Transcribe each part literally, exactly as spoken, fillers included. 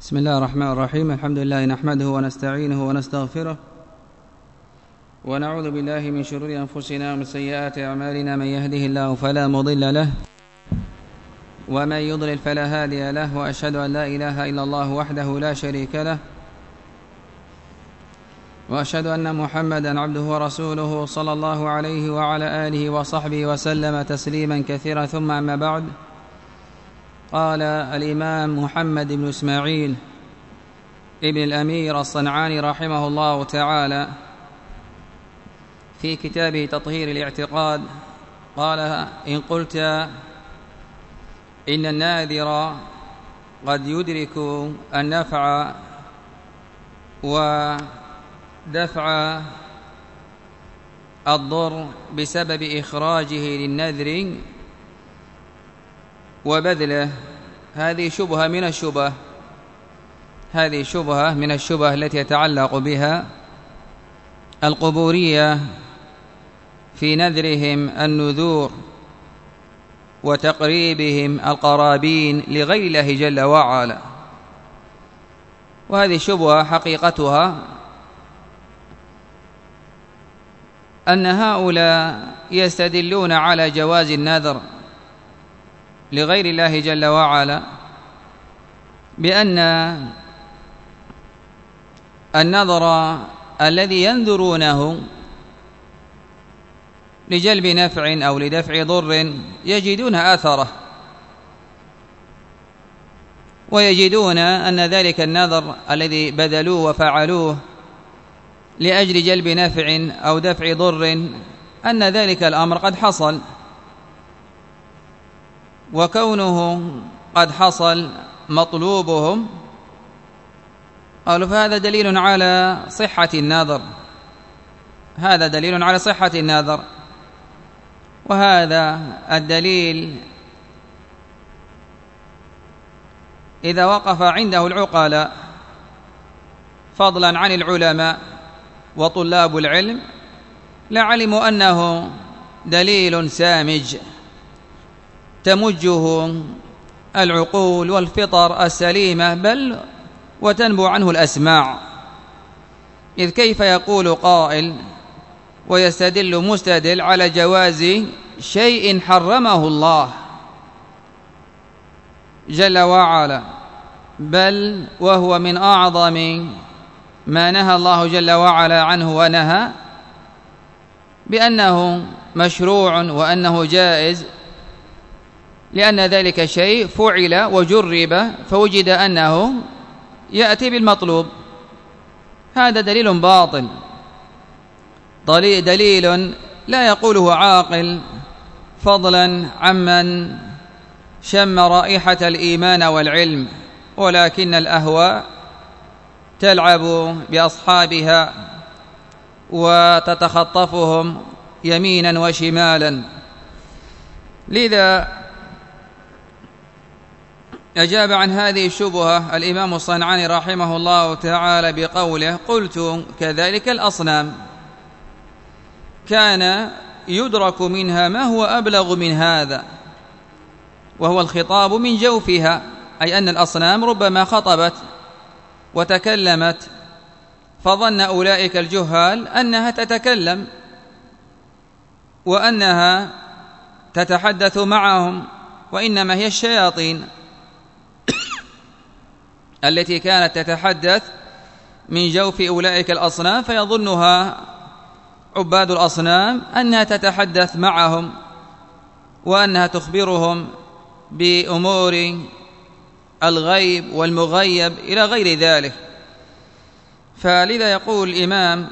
بسم الله الرحمن الرحيم. الحمد لله نحمده ونستعينه ونستغفره ونعوذ بالله من شرور أنفسنا ومن سيئات أعمالنا. من يهده الله فلا مضل له ومن يضلل فلا هادي له، وأشهد أن لا إله إلا الله وحده لا شريك له، وأشهد أن محمدا عبده ورسوله صلى الله عليه وعلى آله وصحبه وسلم تسليما كثيرا. ثم أما بعد، قال الإمام محمد بن إسماعيل ابن الأمير الصنعاني رحمه الله تعالى في كتابه تطهير الاعتقاد، قال: إن قلت إن الناذر قد يدرك النفع ودفع الضر بسبب إخراجه للنذر وبذله، هذه شبهة من الشبه هذه شبهة من الشبه التي يتعلق بها القبورية في نذرهم النذور وتقريبهم القرابين لغير الله جل وعلا. وهذه الشبهة حقيقتها أن هؤلاء يستدلون على جواز النذر لغير الله جل وعلا بأن النذر الذي ينذرونه لجلب نفع أو لدفع ضر يجدون أثره، ويجدون أن ذلك النذر الذي بذلوه وفعلوه لأجل جلب نفع أو دفع ضر أن ذلك الأمر قد حصل، وكونه قد حصل مطلوبهم قالوا فهذا دليل على صحة النذر هذا دليل على صحة النذر وهذا الدليل إذا وقف عنده العقلاء فضلا عن العلماء وطلاب العلم لعلموا أنه دليل سامج تمجه العقول والفطر السليمة، بل وتنبو عنه الأسماع. إذ كيف يقول قائل ويستدل مستدل على جواز شيء حرمه الله جل وعلا، بل وهو من أعظم ما نهى الله جل وعلا عنه ونهى بأنه مشروع وأنه جائز، لأن ذلك شيء فعل وجرب فوجد أنه يأتي بالمطلوب. هذا دليل باطل، دليل لا يقوله عاقل، فضلا عمن شم رائحة الإيمان والعلم، ولكن الأهواء تلعب بأصحابها وتتخطفهم يمينا وشمالا. لذا أجاب عن هذه الشبهة الإمام الصنعاني رحمه الله تعالى بقوله: قلت كذلك الأصنام كان يدرك منها ما هو أبلغ من هذا، وهو الخطاب من جوفها، أي أن الأصنام ربما خطبت وتكلمت فظن أولئك الجهال أنها تتكلم وأنها تتحدث معهم، وإنما هي الشياطين التي كانت تتحدث من جوف أولئك الأصنام، فيظنها عباد الأصنام أنها تتحدث معهم وأنها تخبرهم بأمور الغيب والمغيب إلى غير ذلك. فلذا يقول الإمام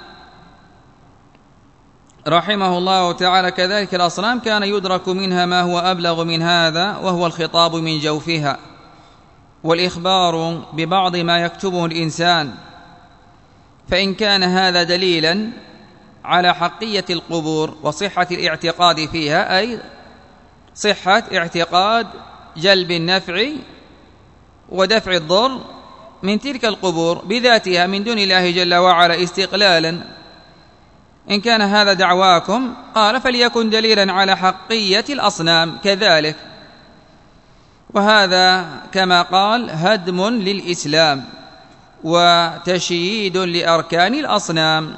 رحمه الله تعالى: كذلك الأصنام كان يدرك منها ما هو أبلغ من هذا، وهو الخطاب من جوفها والإخبار ببعض ما يكتبه الإنسان. فإن كان هذا دليلا على حقية القبور وصحة الاعتقاد فيها، أي صحة اعتقاد جلب النفع ودفع الضر من تلك القبور بذاتها من دون الله جل وعلا استقلالا، إن كان هذا دعواكم قال فليكن دليلا على حقية الأصنام كذلك. وهذا كما قال هدم للإسلام وتشييد لأركان الأصنام.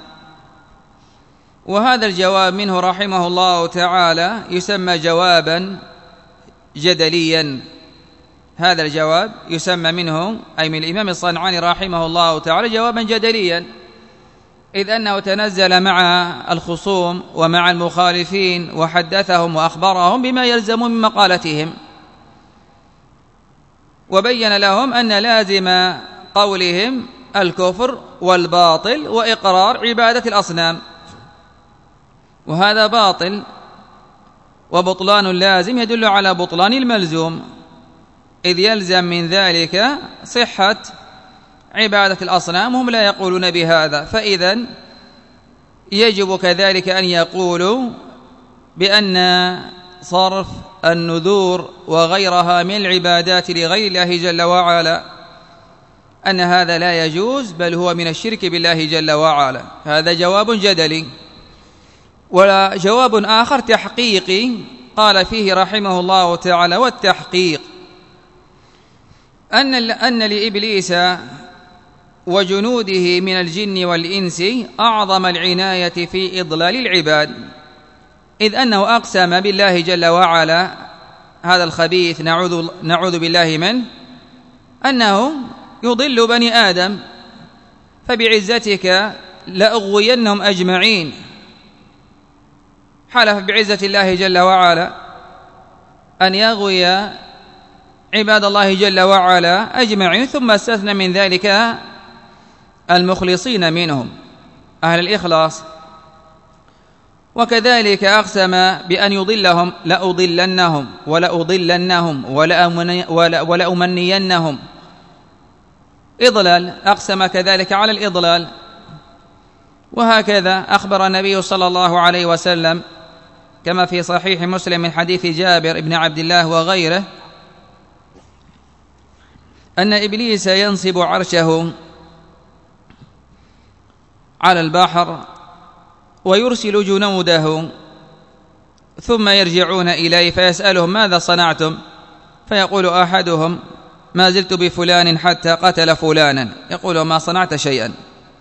وهذا الجواب منه رحمه الله تعالى يسمى جوابا جدليا. هذا الجواب يسمى منه أي من الإمام الصنعاني رحمه الله تعالى جوابا جدليا، إذ أنه تنزل مع الخصوم ومع المخالفين وحدثهم وأخبرهم بما يلزم من مقالتهم، وبين لهم أن لازم قولهم الكفر والباطل وإقرار عبادة الأصنام، وهذا باطل، وبطلان اللازم يدل على بطلان الملزوم، إذ يلزم من ذلك صحة عبادة الأصنام، هم لا يقولون بهذا. فإذا يجب كذلك أن يقولوا بأن صرف النذور وغيرها من العبادات لغير الله جل وعلا أن هذا لا يجوز، بل هو من الشرك بالله جل وعلا. هذا جواب جدلي. وجواب آخر تحقيقي قال فيه رحمه الله تعالى: والتحقيق أن أن لإبليس وجنوده من الجن والإنس أعظم العناية في إضلال العباد، إذ أنه أقسم بالله جل وعلا، هذا الخبيث نعوذ, نعوذ بالله منه، أنه يضل بني آدم، فبعزتك لأغوينهم أجمعين. حلف بعزة الله جل وعلا أن يغوي عباد الله جل وعلا أجمعين، ثم استثنى من ذلك المخلصين منهم أهل الإخلاص. وكذلك أقسم بأن يضلهم لأضلنهم ولأضلنهم ولأمنينهم، إضلال، أقسم كذلك على الإضلال. وهكذا أخبر النبي صلى الله عليه وسلم كما في صحيح مسلم من حديث جابر بن عبد الله وغيره أن إبليس ينصب عرشه على البحر ويرسل جنوده، ثم يرجعون إليه فيسألهم: ماذا صنعتم؟ فيقول أحدهم: ما زلت بفلان حتى قتل فلانا. يقول: ما صنعت شيئا.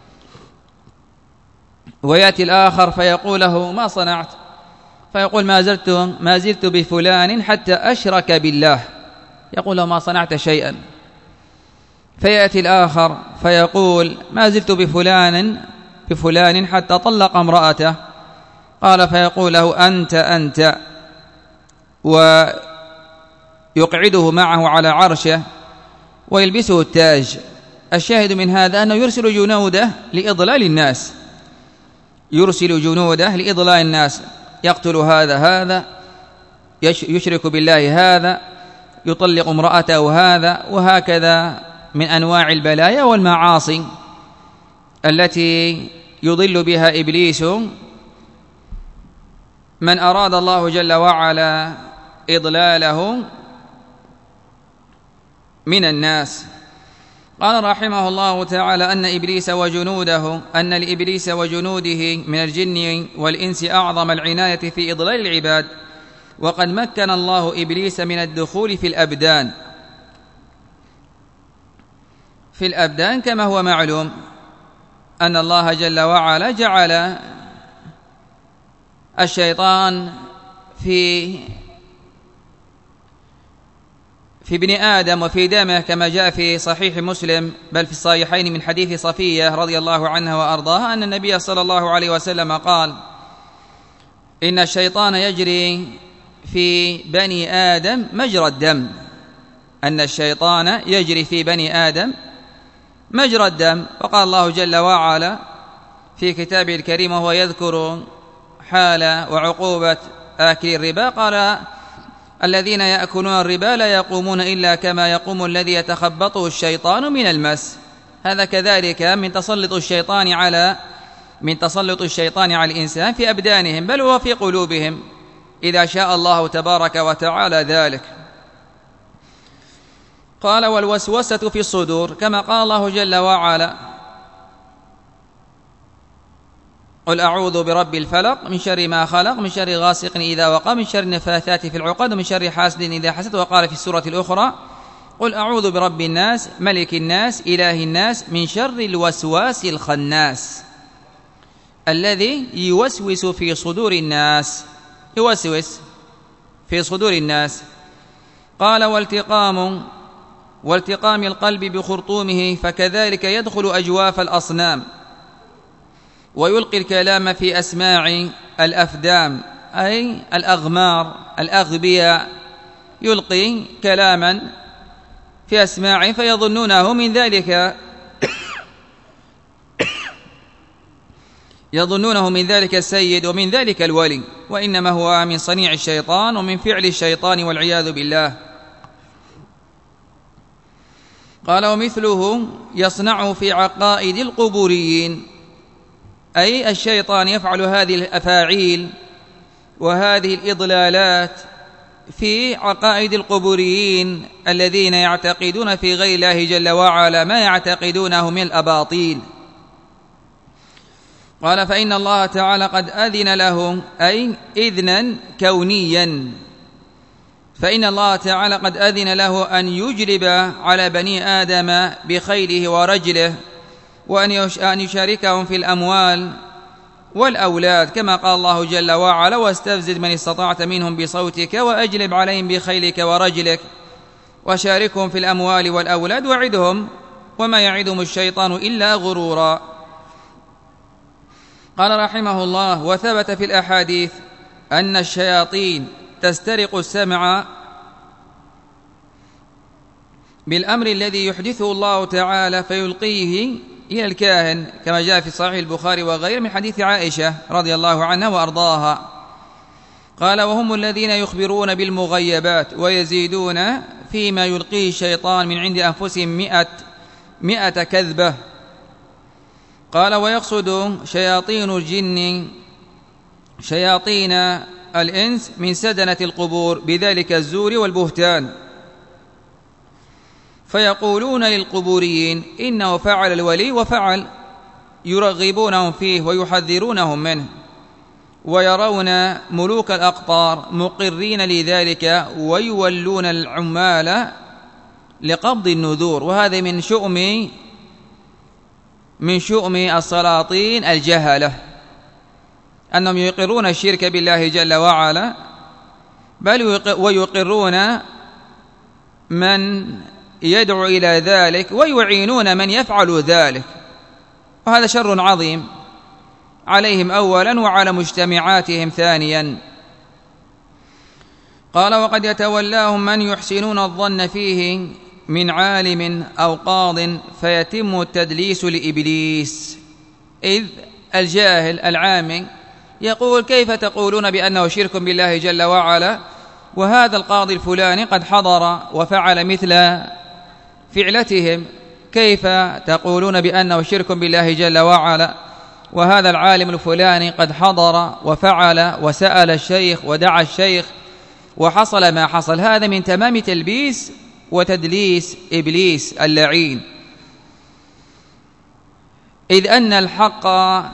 ويأتي الآخر فيقول له: ما صنعت؟ فيقول: ما زلت ما زلت بفلان حتى أشرك بالله. يقول له: ما صنعت شيئا. فيأتي الآخر فيقول: ما زلت بفلان بفلان حتى طلق امرأته. قال فيقول له: أنت أنت، ويقعده معه على عرشه ويلبسه التاج. الشاهد من هذا أنه يرسل جنوده لإضلال الناس، يرسل جنوده لإضلال الناس، يقتل هذا هذا، يشرك بالله هذا، يطلق امرأته هذا، وهكذا من أنواع البلايا والمعاصي التي يضل بها إبليس من أراد الله جل وعلا إضلاله من الناس. قال رحمه الله تعالى: أن إبليس وجنوده أن لإبليس وجنوده من الجن والإنس أعظم العناية في إضلال العباد، وقد مكن الله إبليس من الدخول في الأبدان في الأبدان كما هو معلوم أن الله جل وعلا جعل الشيطان في في ابن آدم وفي دمه، كما جاء في صحيح مسلم بل في الصحيحين من حديث صفية رضي الله عنها وأرضاها أن النبي صلى الله عليه وسلم قال: إن الشيطان يجري في بني آدم مجرى الدم. أن الشيطان يجري في بني آدم مجرى الدم. وقال الله جل وعلا في كتابه الكريم وهو يذكر حال وعقوبة آكل الربا: قال: الذين يأكلون الربا لا يقومون إلا كما يقوم الذي يتخبطه الشيطان من المس. هذا كذلك من تسلط الشيطان على من تسلط الشيطان على الإنسان في أبدانهم، بل هو في قلوبهم إذا شاء الله تبارك وتعالى ذلك. قال: والوسوسة في الصدور، كما قال الله جل وعلا: قل أعوذ برب الفلق من شر ما خلق من شر غاسق إذا وقب من شر النفاثات في العقد ومن شر حاسد إذا حسد. وقال في السورة الأخرى قل أعوذ برب الناس ملك الناس إله الناس من شر الوسواس الخناس الذي يوسوس في صدور الناس يوسوس في صدور الناس. قال والتقام والتقام القلب بخرطومه فكذلك يدخل أجواف الأصنام ويلقي الكلام في أسماع الأفدام أي الأغمار الأغبياء، يلقي كلاما في أسماع فيظنونه من ذلك يظنونه من ذلك السيد ومن ذلك الولي، وإنما هو من صنيع الشيطان ومن فعل الشيطان والعياذ بالله. قال ومثله يصنع في عقائد القبوريين، أي الشيطان يفعل هذه الأفاعيل وهذه الإضلالات في عقائد القبوريين الذين يعتقدون في غير الله جل وعلا ما يعتقدونه من الأباطيل. قال فإن الله تعالى قد أذن له، أي إذنا كونيا، فإن الله تعالى قد أذن له أن يجلب على بني آدم بخيله ورجله وأن يشاركهم في الأموال والأولاد، كما قال الله جل وعلا واستفزد من استطعت منهم بصوتك وأجلب عليهم بخيلك ورجلك وشاركهم في الأموال والأولاد وعدهم وما يعدهم الشيطان إلا غرورا. قال رحمه الله وثبت في الأحاديث أن الشياطين تسترق السمع بالأمر الذي يحدثه الله تعالى فيلقيه إلى الكاهن، كما جاء في صحيح البخاري وغيره من حديث عائشة رضي الله عنها وأرضاها. قال وهم الذين يخبرون بالمغيبات ويزيدون فيما يلقيه الشيطان من عند أنفسهم مئة, مئة كذبة. قال ويقصد شياطين الجن شياطين الإنس من سدنة القبور بذلك الزور والبهتان، فيقولون للقبوريين إنه فعل الولي وفعل، يرغبونهم فيه ويحذرونهم منه، ويرون ملوك الأقطار مقرين لذلك ويولون العمال لقبض النذور. وهذا من شؤم من شؤم السلاطين الجهلة أنهم يقرون الشرك بالله جل وعلا، بل ويقرون من يدعو إلى ذلك ويعينون من يفعل ذلك، وهذا شر عظيم عليهم أولا وعلى مجتمعاتهم ثانيا. قال وقد يتولاهم من يحسنون الظن فيه من عالم أو قاض فيتم التدليس لإبليس، إذ الجاهل العامي يقول كيف تقولون بأنه شرك بالله جل وعلا وهذا القاضي الفلاني قد حضر وفعل مثل فعلتهم، كيف تقولون بأنه شرك بالله جل وعلا وهذا العالم الفلاني قد حضر وفعل وسأل الشيخ ودعا الشيخ وحصل ما حصل. هذا من تمام تلبيس وتدليس إبليس اللعين، إذ أن الحق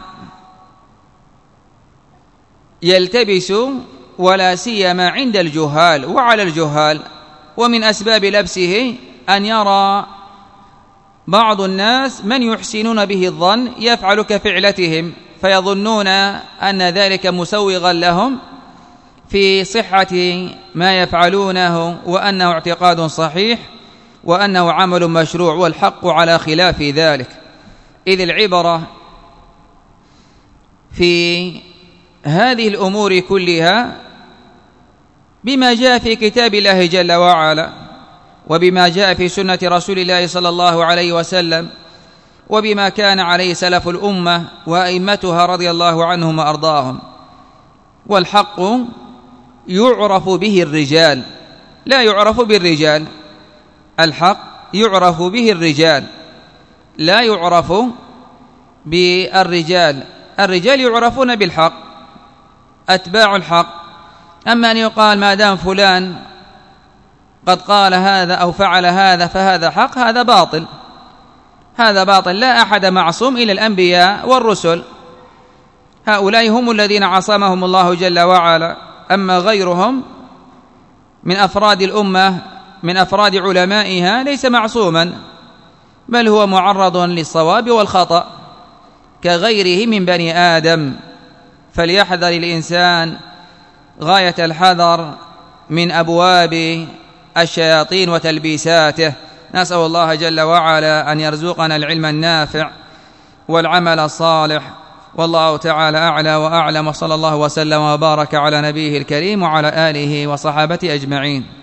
يلتبس ولا سيما عند الجهال وعلى الجهال. ومن أسباب لبسه أن يرى بعض الناس من يحسنون به الظن يفعل كفعلتهم فيظنون أن ذلك مسوغا لهم في صحة ما يفعلونه وأنه اعتقاد صحيح وأنه عمل مشروع، والحق على خلاف ذلك. إذ العبرة في هذه الأمور كلها بما جاء في كتاب الله جل وعلا وبما جاء في سنة رسول الله صلى الله عليه وسلم وبما كان عليه سلف الأمة وأئمتها رضي الله عنهم وأرضاهم. والحق يعرف به الرجال لا يعرف بالرجال، الحق يعرف به الرجال لا يعرف بالرجال. الرجال يعرفون بالحق أتباع الحق، أما أن يقال ما دام فلان قد قال هذا أو فعل هذا فهذا حق، هذا باطل هذا باطل لا أحد معصوم إلى الأنبياء والرسل. هؤلاء هم الذين عصمهم الله جل وعلا. أما غيرهم من أفراد الأمة من أفراد علمائها ليس معصوما، بل هو معرض للصواب والخطأ كغيره من بني آدم. فليحذر الإنسان غاية الحذر من أبواب الشياطين وتلبيساته. نسأل الله جل وعلا أن يرزقنا العلم النافع والعمل الصالح، والله تعالى أعلى وأعلم، وصلى الله وسلم وبارك على نبيه الكريم وعلى آله وصحابته أجمعين.